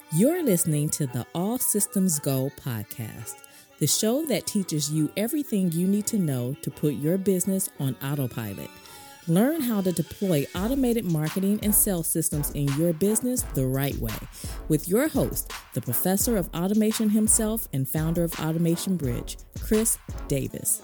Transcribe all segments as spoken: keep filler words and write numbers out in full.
You're listening to the All Systems Go podcast, the show that teaches you everything you need to know to put your business on autopilot. Learn how to deploy automated marketing and sales systems in your business the right way with your host, the professor of automation himself and founder of Automation Bridge, Chris Davis.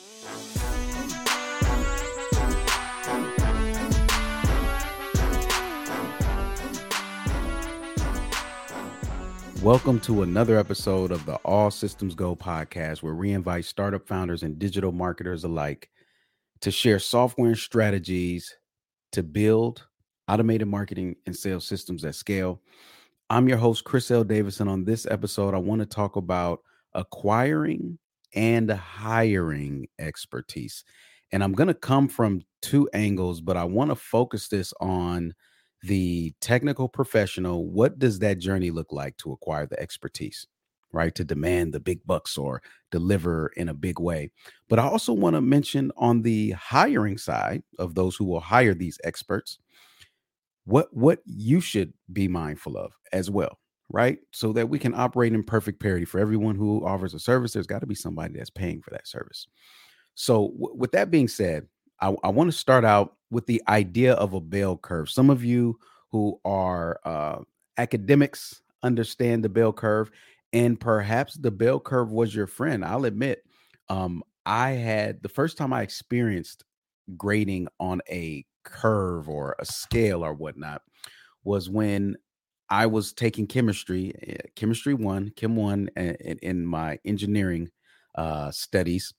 Welcome to another episode of the All Systems Go podcast, where we invite startup founders and digital marketers alike to share software and strategies to build automated marketing and sales systems at scale. I'm your host, Chris L. Davis, and on this episode, I want to talk about acquiring and hiring expertise. And I'm going to come from two angles, but I want to focus this on the technical professional. What does that journey look like to acquire the expertise, right? To demand the big bucks or deliver in a big way. But I also want to mention on the hiring side of those who will hire these experts, what, what you should be mindful of as well, right? So that we can operate in perfect parity. For everyone who offers a service, there's got to be somebody that's paying for that service. So w- with that being said, I, I want to start out with the idea of a bell curve. Some of you who are uh, academics understand the bell curve, and perhaps the bell curve was your friend. I'll admit, um, I had the first time I experienced grading on a curve or a scale or whatnot was when I was taking chemistry, uh, chemistry one, chem one, in, in my engineering uh, studies.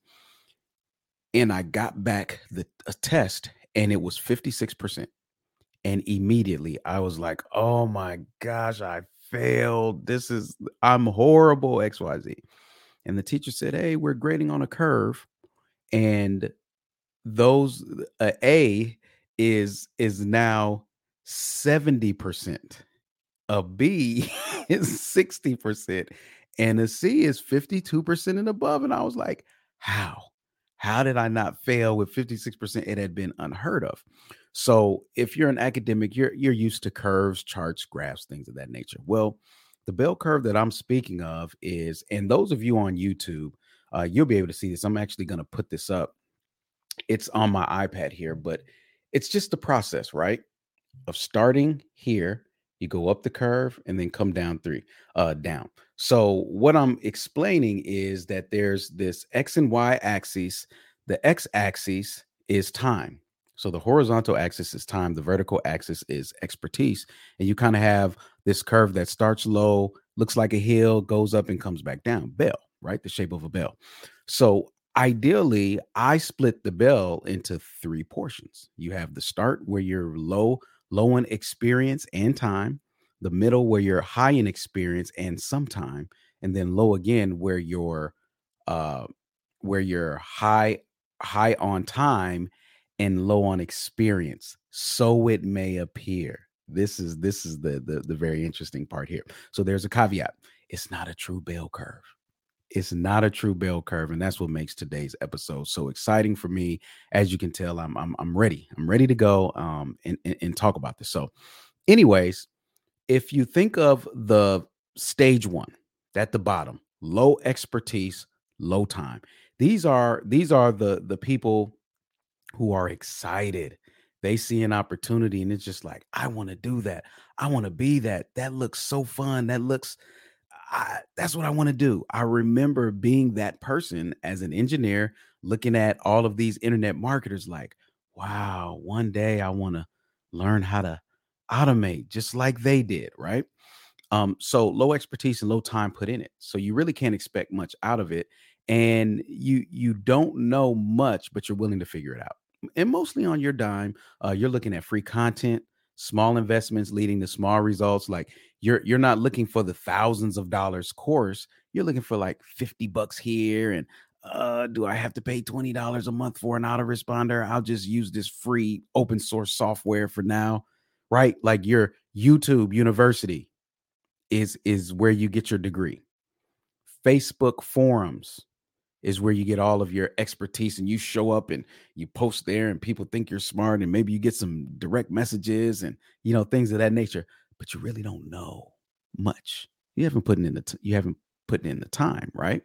And I got back the a test and it was fifty-six percent. And immediately I was like, oh my gosh, I failed. This is, I'm horrible, X Y Z. And the teacher said, hey, we're grading on a curve. And those, uh, A is, is now seventy percent. A B is sixty percent. And a C is fifty-two percent and above. And I was like, how? How did I not fail with fifty-six percent? It had been unheard of. So if you're an academic, you're you're used to curves, charts, graphs, things of that nature. Well, the bell curve that I'm speaking of is, and those of you on YouTube, uh, you'll be able to see this. I'm actually going to put this up. It's on my iPad here, but it's just the process, right? Of starting here, you go up the curve and then come down three, uh, down. So what I'm explaining is that there's this X and Y axis. The X axis is time. So the horizontal axis is time. The vertical axis is expertise. And you kind of have this curve that starts low, looks like a hill, goes up and comes back down. Bell, right? The shape of a bell. So ideally, I split the bell into three portions. You have the start where you're low, low in experience and time, the middle where you're high in experience and some time, and then low again where you're uh where you're high high on time and low on experience. So it may appear. This is this is the the, the very interesting part here. So there's a caveat. It's not a true bell curve. It's not a true bell curve, and that's what makes today's episode so exciting for me. As you can tell, I'm I'm I'm ready. I'm ready to go um and, and, and talk about this. So, anyways, if you think of the stage one at the bottom, low expertise, low time. These are these are the the people who are excited. They see an opportunity and it's just like, I want to do that. I want to be that. That looks so fun. That looks I, that's what I want to do. I remember being that person as an engineer, looking at all of these internet marketers like, wow, one day I want to learn how to automate just like they did, right? Um, so low expertise and low time put in it. So you really can't expect much out of it. And you you don't know much, but you're willing to figure it out. And mostly on your dime, uh, you're looking at free content, small investments leading to small results. Like you're you're not looking for the thousands of dollars course. You're looking for like fifty bucks here. And uh, do I have to pay twenty dollars a month for an autoresponder? I'll just use this free open source software for now, right? Like your YouTube University is is where you get your degree. Facebook forums is where you get all of your expertise, and you show up and you post there and people think you're smart, and maybe you get some direct messages and, you know, things of that nature, but you really don't know. much. You haven't put in the t- you haven't put in the time, right?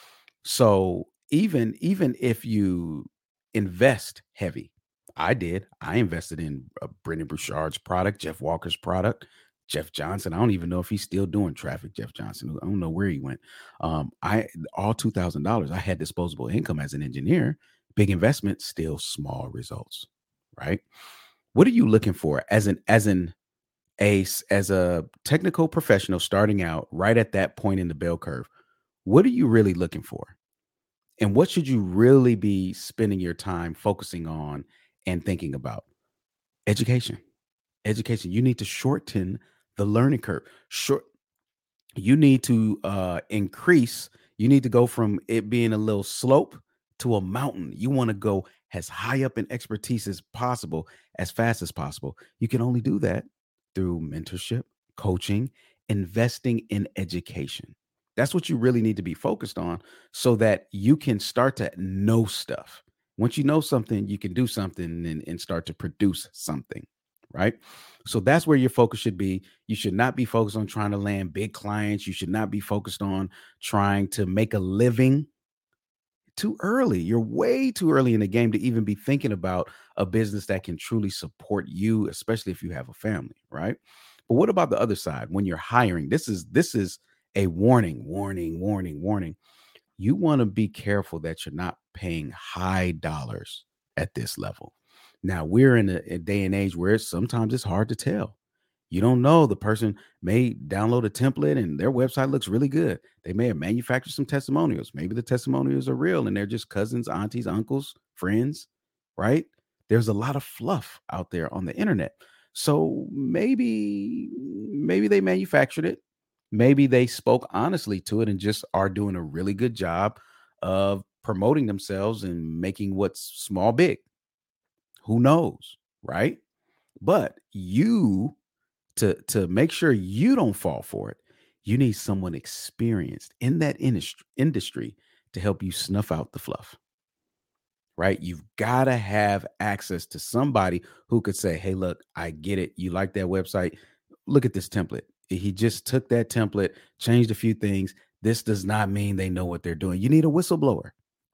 So even even if you invest heavy, I did. I invested in uh, Brendan Burchard's product, Jeff Walker's product, Jeff Johnson. I don't even know if he's still doing traffic. Jeff Johnson. I don't know where he went. Um, I all two thousand dollars. I had disposable income as an engineer. Big investment, still small results, right? What are you looking for as an as an ace as a technical professional starting out right at that point in the bell curve? What are you really looking for? And what should you really be spending your time focusing on and thinking about? Education. Education. You need to shorten the learning curve. Short you need to uh increase, you need to go from it being a little slope to a mountain. You want to go as high up in expertise as possible, as fast as possible. You can only do that through mentorship, coaching, investing in education. That's what you really need to be focused on so that you can start to know stuff. Once you know something, you can do something and, and start to produce something, right? So that's where your focus should be. You should not be focused on trying to land big clients. You should not be focused on trying to make a living too early. You're way too early in the game to even be thinking about a business that can truly support you, especially if you have a family, right? But what about the other side? When you're hiring, this is this is a warning, warning, warning, warning. You want to be careful that you're not paying high dollars at this level. Now, we're in a, a day and age where it's, sometimes it's hard to tell. You don't know. The person may download a template and their website looks really good. They may have manufactured some testimonials. Maybe the testimonials are real and they're just cousins, aunties, uncles, friends, right? There's a lot of fluff out there on the internet. So maybe, maybe they manufactured it. Maybe they spoke honestly to it and just are doing a really good job of promoting themselves and making what's small big. Who knows, right? But you to to make sure you don't fall for it, you need someone experienced in that industry industry to help you snuff out the fluff, right? You've got to have access to somebody who could say, "Hey, look, I get it. You like that website. Look at this template. He just took that template, changed a few things. This does not mean they know what they're doing." You need a whistleblower.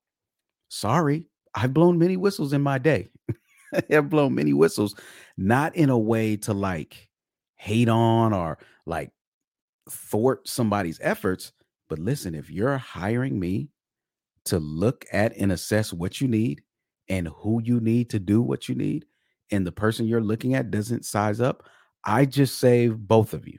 Sorry, I've blown many whistles in my day. I've blown many whistles, not in a way to like hate on or like thwart somebody's efforts. But listen, if you're hiring me to look at and assess what you need and who you need to do what you need, and the person you're looking at doesn't size up, I just save both of you.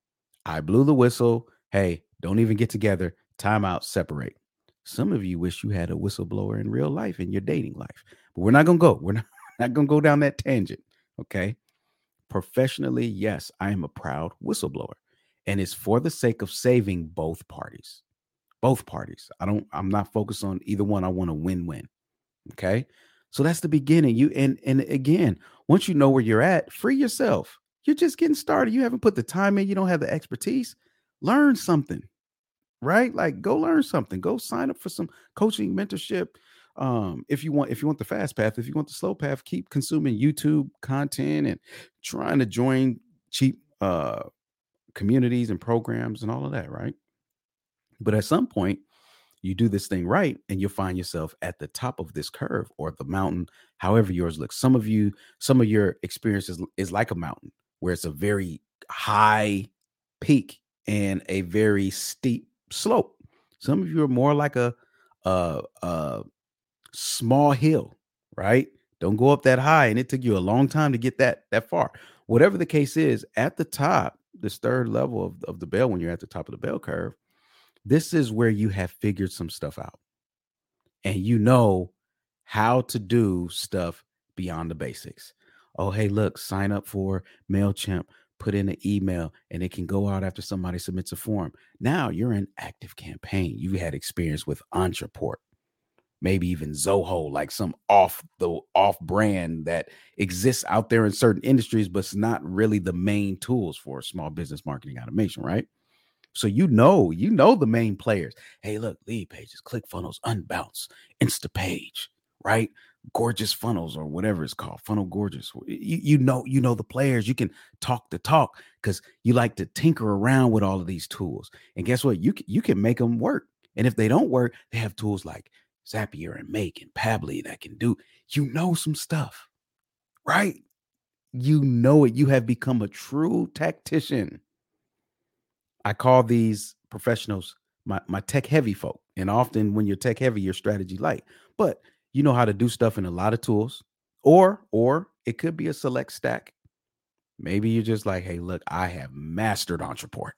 I blew the whistle. Hey, don't even get together. Time out, separate. Some of you wish you had a whistleblower in real life in your dating life, but we're not going to go. We're not, not going to go down that tangent. Okay. Professionally, yes, I am a proud whistleblower, and it's for the sake of saving both parties. Both parties. I don't, I'm not focused on either one. I want a win-win. Okay. So that's the beginning. You and and again, once you know where you're at, free yourself. You're just getting started. You haven't put the time in, you don't have the expertise. Learn something, right? Like go learn something. Go sign up for some coaching, mentorship. Um, if you want, if you want the fast path, if you want the slow path, keep consuming YouTube content and trying to join cheap uh communities and programs and all of that, right? But at some point, you do this thing right and you'll find yourself at the top of this curve or the mountain, however yours looks. Some of you, some of your experiences is like a mountain where it's a very high peak and a very steep slope. Some of you are more like a, a, a small hill, right? Don't go up that high. And it took you a long time to get that, that far. Whatever the case is, at the top, this third level of, of the bell, when you're at the top of the bell curve, this is where you have figured some stuff out and you know how to do stuff beyond the basics. Oh, hey, look, sign up for MailChimp, put in an email, and it can go out after somebody submits a form. Now you're in active campaign. You had experience with Entreport, maybe even Zoho, like some off the off brand that exists out there in certain industries, but it's not really the main tools for small business marketing automation, right? So you know, you know the main players. Hey, look, Lead Pages, ClickFunnels, Unbounce, Instapage, right? gorgeous funnels or whatever it's called, funnel gorgeous. You, you know, you know the players. You can talk the talk because you like to tinker around with all of these tools. And guess what? You can, you can make them work. And if they don't work, they have tools like Zapier and Make and Pabbly that can do. You know some stuff, right? You know it. You have become a true tactician. I call these professionals my, my tech heavy folk. And often when you're tech heavy, you're strategy light. But you know how to do stuff in a lot of tools, or or it could be a select stack. Maybe you're just like, hey, look, I have mastered Ontraport.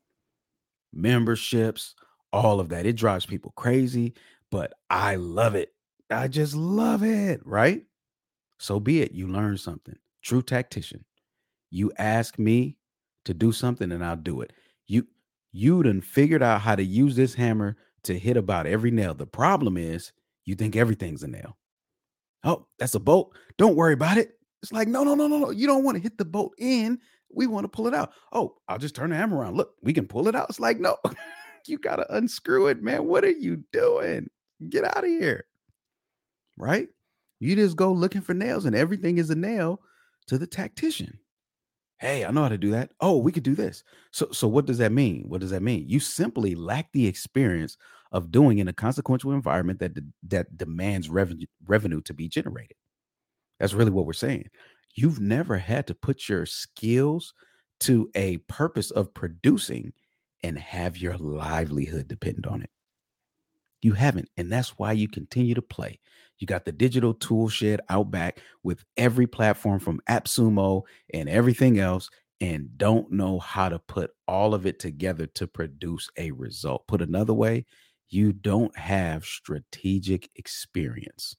Memberships, all of that. It drives people crazy, but I love it. I just love it, right? So be it. You learn something. True tactician. You ask me to do something and I'll do it. You you done figured out how to use this hammer to hit about every nail. The problem is you think everything's a nail. Oh, that's a bolt. Don't worry about it. It's like, no, no, no, no, no. You don't want to hit the bolt in. We want to pull it out. Oh, I'll just turn the hammer around. Look, we can pull it out. It's like, no, you got to unscrew it, man. What are you doing? Get out of here. Right? You just go looking for nails and everything is a nail to the tactician. Hey, I know how to do that. Oh, we could do this. So, so what does that mean? What does that mean? You simply lack the experience of doing in a consequential environment that de- that demands revenue revenue to be generated. That's really what we're saying. You've never had to put your skills to a purpose of producing and have your livelihood depend on it. You haven't, and that's why you continue to play. You got the digital tool shed out back with every platform from AppSumo and everything else, and don't know how to put all of it together to produce a result. Put another way, you don't have strategic experience.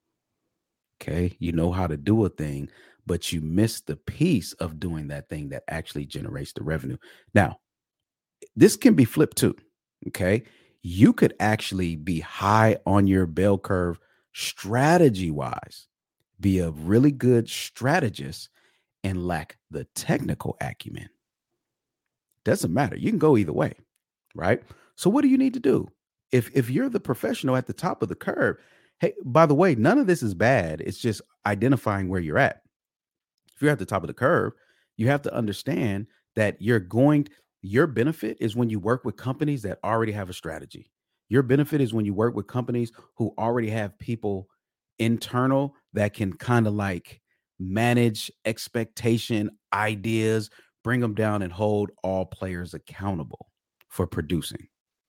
Okay, you know how to do a thing, but you miss the piece of doing that thing that actually generates the revenue. Now, this can be flipped too. Okay, you could actually be high on your bell curve strategy wise, be a really good strategist and lack the technical acumen. Doesn't matter. You can go either way, right? So what do you need to do? If if you're the professional at the top of the curve, hey, by the way, none of this is bad. It's just identifying where you're at. If you're at the top of the curve, you have to understand that you're going, your benefit is when you work with companies that already have a strategy. Your benefit is when you work with companies who already have people internal that can kind of like manage expectation, ideas, bring them down and hold all players accountable for producing.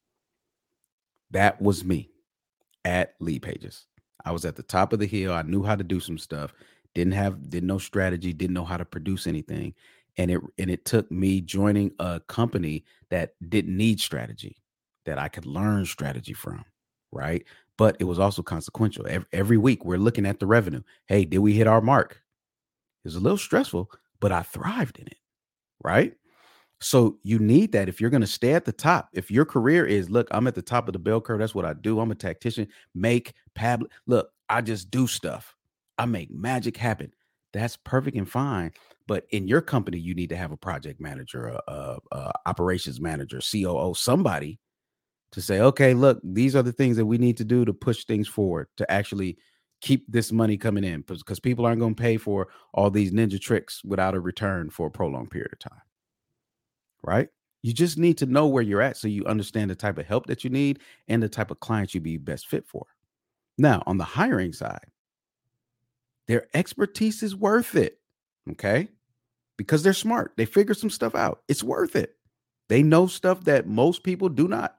That was me at Leadpages. I was at the top of the hill. I knew how to do some stuff. Didn't have, didn't know strategy, didn't know how to produce anything. And it and it took me joining a company that didn't need strategy, that I could learn strategy from, right? But it was also consequential. Every, every week we're looking at the revenue. Hey, did we hit our mark? It was a little stressful, but I thrived in it, right? So you need that if you're going to stay at the top. If your career is, look, I'm at the top of the bell curve. That's what I do. I'm a tactician. Make Pabbly. Look, I just do stuff. I make magic happen. That's perfect and fine. But in your company, you need to have a project manager, a, a, a operations manager, C O O, somebody to say, okay, look, these are the things that we need to do to push things forward, to actually keep this money coming in, because people aren't going to pay for all these ninja tricks without a return for a prolonged period of time. Right? You just need to know where you're at so you understand the type of help that you need and the type of clients you'd be best fit for. Now, on the hiring side, their expertise is worth it. Okay? Because they're smart. They figure some stuff out. It's worth it. They know stuff that most people do not.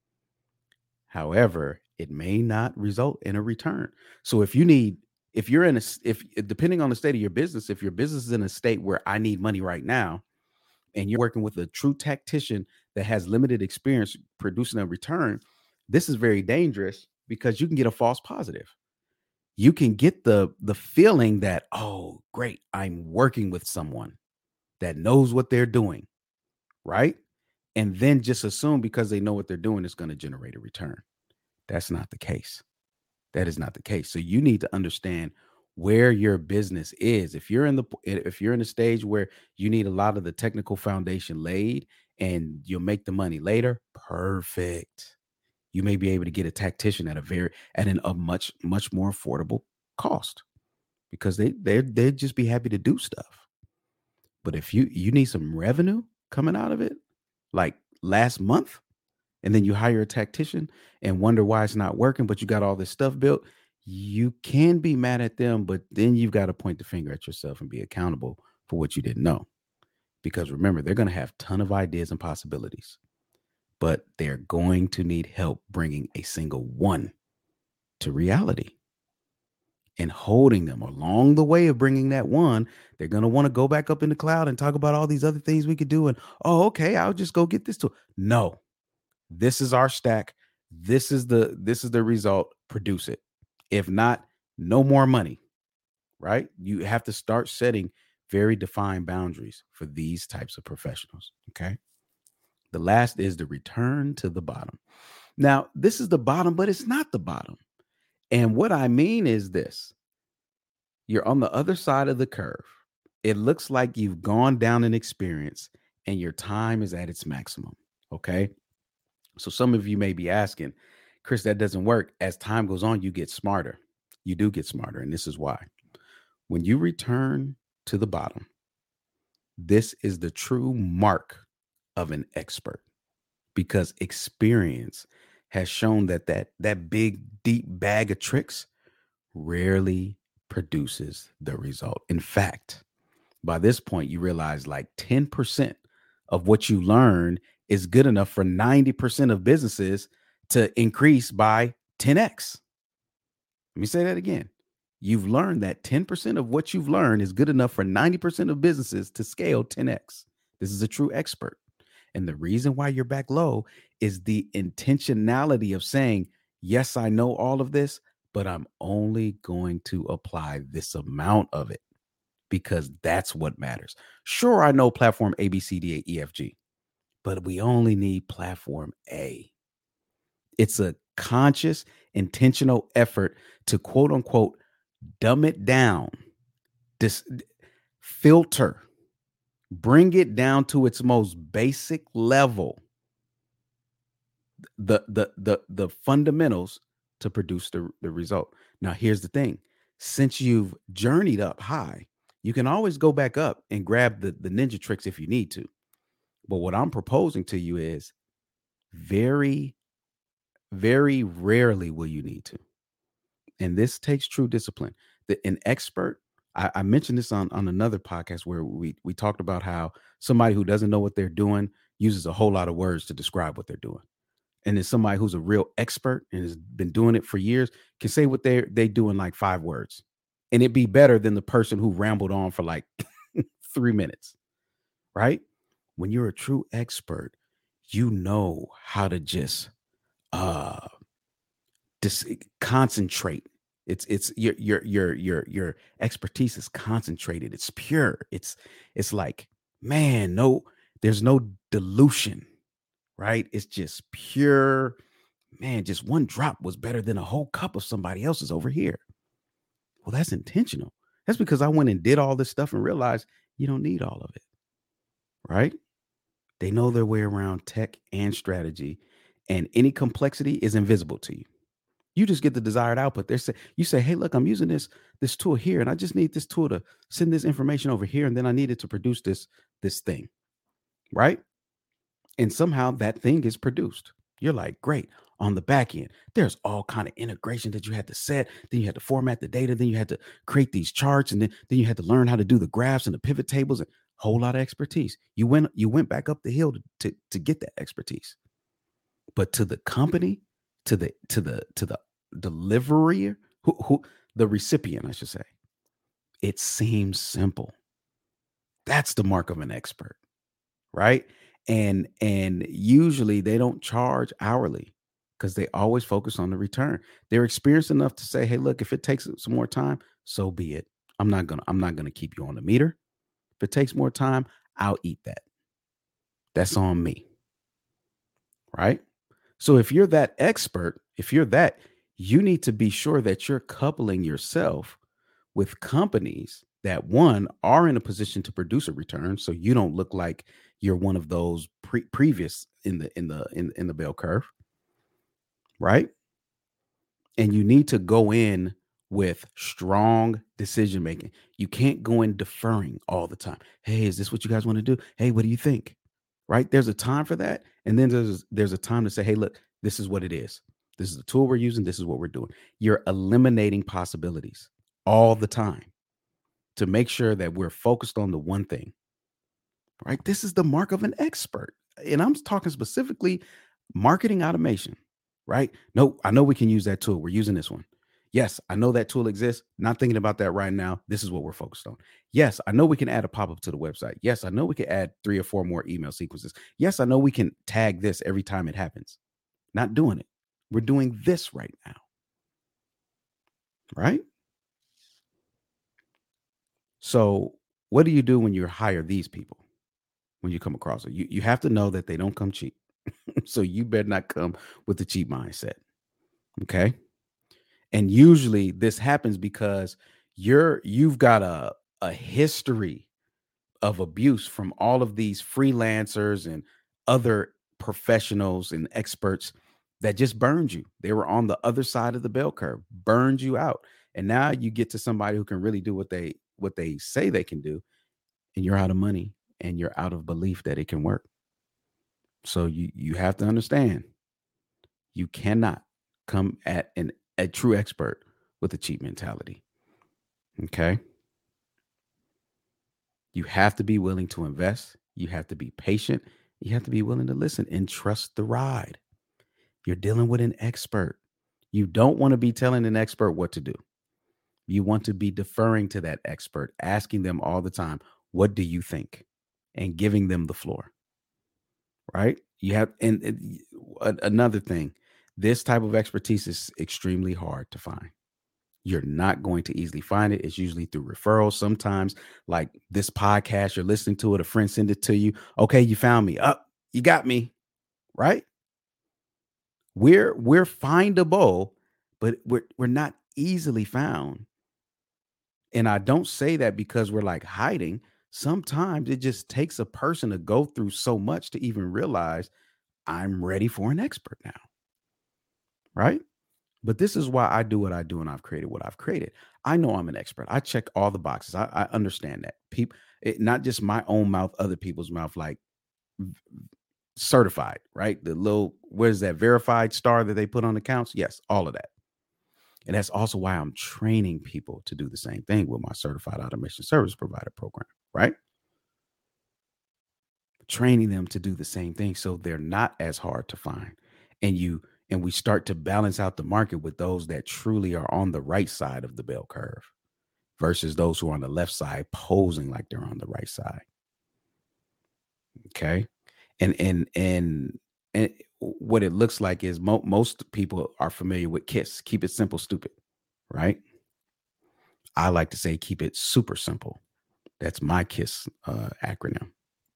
However, it may not result in a return. So if you need, if you're in a, if depending on the state of your business, if your business is in a state where I need money right now, and you're working with a true tactician that has limited experience producing a return, this is very dangerous because you can get a false positive. You can get the, the feeling that, oh, great, I'm working with someone that knows what they're doing, right? And then just assume because they know what they're doing, it's going to generate a return. That's not the case. That is not the case. So you need to understand where your business is. If you're in the if you're in a stage where you need a lot of the technical foundation laid and you'll make the money later, perfect. You may be able to get a tactician at a very at an, a much much more affordable cost because they they they'd just be happy to do stuff. But if you you need some revenue coming out of it, like last month, and then you hire a tactician and wonder why it's not working, but you got all this stuff built, you can be mad at them, but then you've got to point the finger at yourself and be accountable for what you didn't know. Because remember, they're going to have a ton of ideas and possibilities, but they're going to need help bringing a single one to reality and holding them along the way of bringing that one. They're going to want to go back up in the cloud and talk about all these other things we could do. And, oh, okay, I'll just go get this tool. No, this is our stack. This is the, this is the result. Produce it. If not, no more money, right? You have to start setting very defined boundaries for these types of professionals. Okay. The last is the return to the bottom. Now, this is the bottom, but it's not the bottom. And what I mean is this: you're on the other side of the curve. It looks like you've gone down an experience and your time is at its maximum. Okay. So some of you may be asking, Chris, that doesn't work. As time goes on, you get smarter. You do get smarter. And this is why. When you return to the bottom, this is the true mark of an expert, because experience has shown that that, that big, deep bag of tricks rarely produces the result. In fact, by this point, you realize like ten percent of what you learn is good enough for ninety percent of businesses to increase by ten x. Let me say that again. You've learned that ten percent of what you've learned is good enough for ninety percent of businesses to scale ten x. This is a true expert. And the reason why you're back low is the intentionality of saying, yes, I know all of this, but I'm only going to apply this amount of it because that's what matters. Sure, I know platform A, B, C, D, E, F, G, but we only need platform A. It's a conscious, intentional effort to quote unquote dumb it down, dis- filter, bring it down to its most basic level, the the the the fundamentals to produce the, the result. Now, here's the thing. Since you've journeyed up high, you can always go back up and grab the, the ninja tricks if you need to. But what I'm proposing to you is very, very rarely will you need to. And this takes true discipline. The, an expert, I, I mentioned this on, on another podcast where we, we talked about how somebody who doesn't know what they're doing uses a whole lot of words to describe what they're doing. And then somebody who's a real expert and has been doing it for years can say what they they do in like five words. And it'd be better than the person who rambled on for like three minutes, right? When you're a true expert, you know how to just uh dis- concentrate. It's it's your your your your your expertise is concentrated. It's pure. It's it's like, man, no, there's no dilution. Right? It's just pure, man, just one drop was better than a whole cup of somebody else's over here. Well, that's intentional. That's because I went and did all this stuff and realized you don't need all of it. Right? They know their way around tech and strategy, and any complexity is invisible to you. You just get the desired output. They say, you say, hey, look, I'm using this, this tool here, and I just need this tool to send this information over here, and then I need it to produce this, this thing. Right? And somehow that thing is produced. You're like, great. On the back end, there's all kind of integration that you had to set. Then you had to format the data. Then you had to create these charts. And then, then you had to learn how to do the graphs and the pivot tables. And a whole lot of expertise. You went, you went back up the hill to, to, to get that expertise. But to the company, to the, to the, to the delivery, who, who, the recipient, I should say, it seems simple. That's the mark of an expert, right? And and usually they don't charge hourly because they always focus on the return. They're experienced enough to say, hey, look, if it takes some more time, so be it. I'm not gonna, I'm not gonna keep you on the meter. If it takes more time, I'll eat that. That's on me. Right? So if you're that expert, if you're that, you need to be sure that you're coupling yourself with companies that, one, are in a position to produce a return, so you don't look like you're one of those pre- previous in the in the in, in the bell curve, right? And you need to go in with strong decision making. You can't go in deferring all the time. Hey, is this what you guys want to do? Hey, what do you think? Right? There's a time for that. And then there's there's a time to say, hey, look, this is what it is. This is the tool we're using. This is what we're doing. You're eliminating possibilities all the time to make sure that we're focused on the one thing. Right? This is the mark of an expert. And I'm talking specifically marketing automation, right? No, I know we can use that tool. We're using this one. Yes, I know that tool exists. Not thinking about that right now. This is what we're focused on. Yes, I know we can add a pop-up to the website. Yes, I know we can add three or four more email sequences. Yes, I know we can tag this every time it happens. Not doing it. We're doing this right now. Right? So what do you do when you hire these people? When you come across it, you, you have to know that they don't come cheap. So you better not come with the cheap mindset. Okay. And usually this happens because you're you've got a, a history of abuse from all of these freelancers and other professionals and experts that just burned you. They were on the other side of the bell curve, burned you out. And now you get to somebody who can really do what they what they say they can do, and you're out of money and you're out of belief that it can work. So you you have to understand, you cannot come at an a true expert with a cheap mentality. Okay. You have to be willing to invest. You have to be patient. You have to be willing to listen and trust the ride. You're dealing with an expert. You don't want to be telling an expert what to do. You want to be deferring to that expert, asking them all the time, what do you think? And giving them the floor. Right? You have, and, and another thing, this type of expertise is extremely hard to find. You're not going to easily find it. It's usually through referrals. Sometimes, like this podcast, you're listening to it, a friend send it to you. Okay, you found me. Up, oh, you got me. Right? We're we're findable, but we're we're not easily found. And I don't say that because we're like hiding. Sometimes it just takes a person to go through so much to even realize I'm ready for an expert now. Right? But this is why I do what I do and I've created what I've created. I know I'm an expert. I check all the boxes. I, I understand that. People, it, not just my own mouth, other people's mouth, like certified, right? The little, where's that verified star that they put on accounts? Yes, all of that. And that's also why I'm training people to do the same thing with my certified automation service provider program, right? Training them to do the same thing so they're not as hard to find. And you and we start to balance out the market with those that truly are on the right side of the bell curve versus those who are on the left side posing like they're on the right side. Okay. And and and and what it looks like is mo- most people are familiar with KISS. Keep it simple, stupid. Right? I like to say keep it super simple. That's my KISS uh, acronym.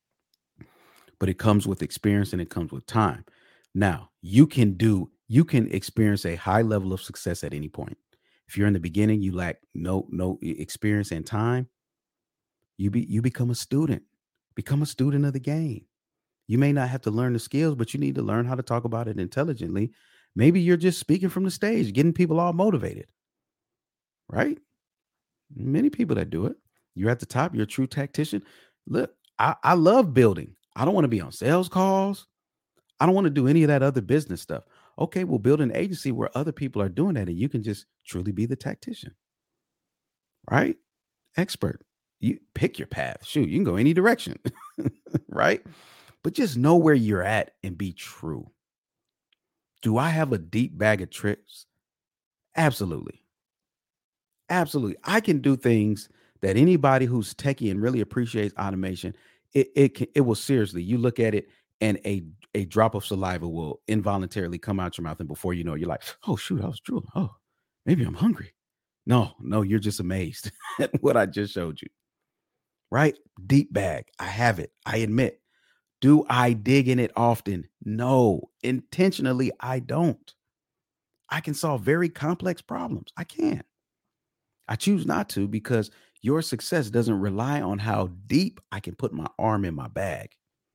But it comes with experience and it comes with time. Now, you can do, you can experience a high level of success at any point. If you're in the beginning, you lack no no experience and time, you be you become a student. Become a student of the game. You may not have to learn the skills, but you need to learn how to talk about it intelligently. Maybe you're just speaking from the stage, getting people all motivated. Right? Many people that do it. You're at the top, you're a true tactician. Look, I, I love building. I don't want to be on sales calls. I don't want to do any of that other business stuff. Okay, we'll build an agency where other people are doing that and you can just truly be the tactician. Right? Expert. You pick your path. Shoot, you can go any direction. Right? But just know where you're at and be true. Do I have a deep bag of tricks? Absolutely. Absolutely. I can do things that anybody who's techie and really appreciates automation, it it can, it will seriously, you look at it and a a drop of saliva will involuntarily come out your mouth. And before you know, you're like, oh, shoot, I was drooling. Oh, maybe I'm hungry. No, no, you're just amazed at what I just showed you. Right? Deep bag. I have it. I admit. Do I dig in it often? No. Intentionally, I don't. I can solve very complex problems. I can. I choose not to because your success doesn't rely on how deep I can put my arm in my bag.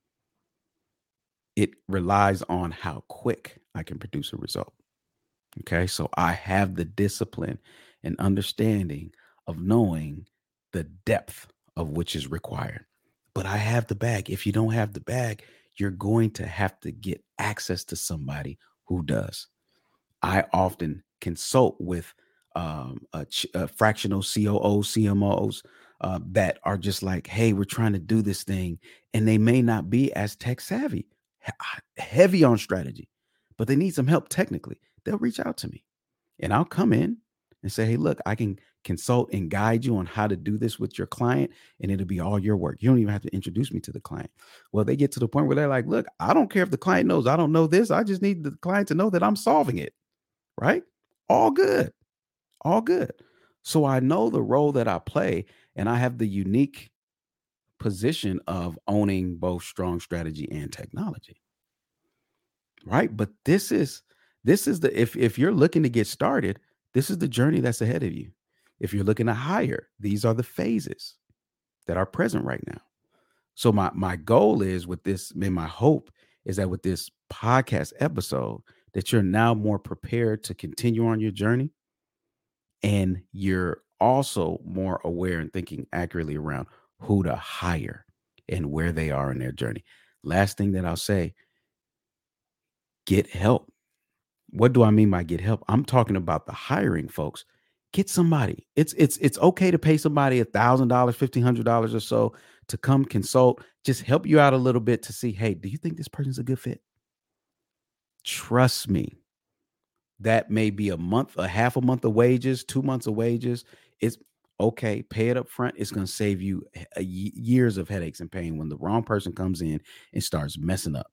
It relies on how quick I can produce a result. Okay, so I have the discipline and understanding of knowing the depth of which is required. But I have the bag. If you don't have the bag, you're going to have to get access to somebody who does. I often consult with um, a, ch- a fractional C O Os, C M Os uh, that are just like, hey, we're trying to do this thing. And they may not be as tech savvy, he- heavy on strategy, but they need some help technically. They'll reach out to me and I'll come in and say, hey, look, I can consult and guide you on how to do this with your client, and it'll be all your work. You don't even have to introduce me to the client. Well, they get to the point where they're like, look, I don't care if the client knows I don't know this. I just need the client to know that I'm solving it. Right? All good. All good. So I know the role that I play, and I have the unique position of owning both strong strategy and technology. Right? But this is this is the if if you're looking to get started, this is the journey that's ahead of you. If you're looking to hire, these are the phases that are present right now. So my my goal is with this, and my hope is that with this podcast episode, that you're now more prepared to continue on your journey, and you're also more aware and thinking accurately around who to hire and where they are in their journey. Last thing that I'll say, get help. What do I mean by get help? I'm talking about the hiring folks. Get somebody. It's it's it's okay to pay somebody a thousand dollars, fifteen hundred dollars or so to come consult, just help you out a little bit to see, hey, do you think this person's a good fit? Trust me, that may be a month, a half a month of wages, two months of wages. It's okay. Pay it up front. It's going to save you a, years of headaches and pain when the wrong person comes in and starts messing up.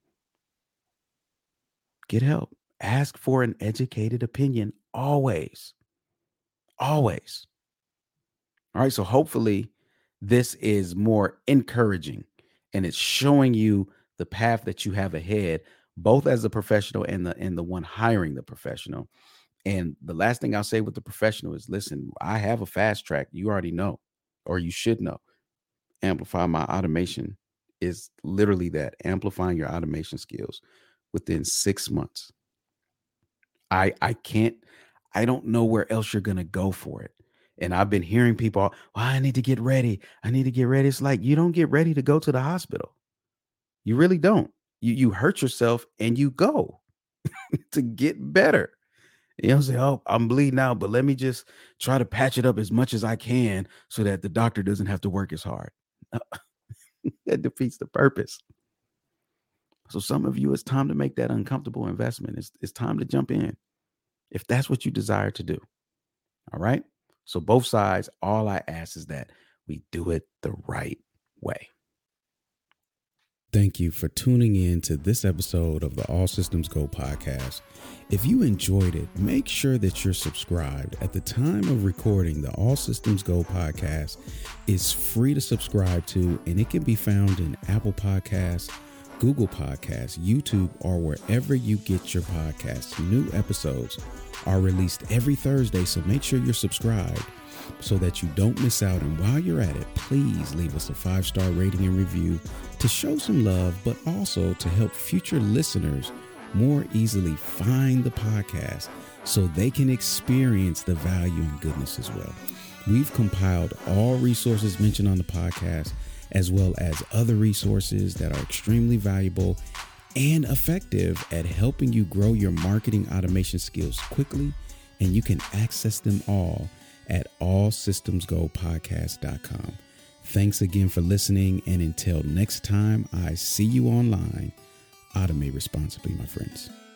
Get help. Ask for an educated opinion always. Always. All right. So hopefully this is more encouraging and it's showing you the path that you have ahead, both as a professional and the and the one hiring the professional. And the last thing I'll say with the professional is, listen, I have a fast track. You already know, or you should know. Amplify My Automation is literally that, amplifying your automation skills within six months. I I can't, I don't know where else you're going to go for it. And I've been hearing people, well, I need to get ready. I need to get ready. It's like, you don't get ready to go to the hospital. You really don't. You, you hurt yourself and you go to get better. You know, say, oh, I'm bleeding out, but let me just try to patch it up as much as I can so that the doctor doesn't have to work as hard. That defeats the purpose. So some of you, it's time to make that uncomfortable investment. It's, it's time to jump in if that's what you desire to do. All right. So both sides, all I ask is that we do it the right way. Thank you for tuning in to this episode of the All Systems Go podcast. If you enjoyed it, make sure that you're subscribed. At the time of recording, the All Systems Go podcast is free to subscribe to, and it can be found in Apple Podcasts, Google Podcasts, YouTube, or wherever you get your podcasts. New episodes are released every Thursday, so make sure you're subscribed so that you don't miss out. And while you're at it, please leave us a five-star rating and review to show some love, but also to help future listeners more easily find the podcast so they can experience the value and goodness as well. We've compiled all resources mentioned on the podcast, as well as other resources that are extremely valuable and effective at helping you grow your marketing automation skills quickly. And you can access them all at all systems go podcast dot com. Thanks again for listening. And until next time I see you online, automate responsibly, my friends.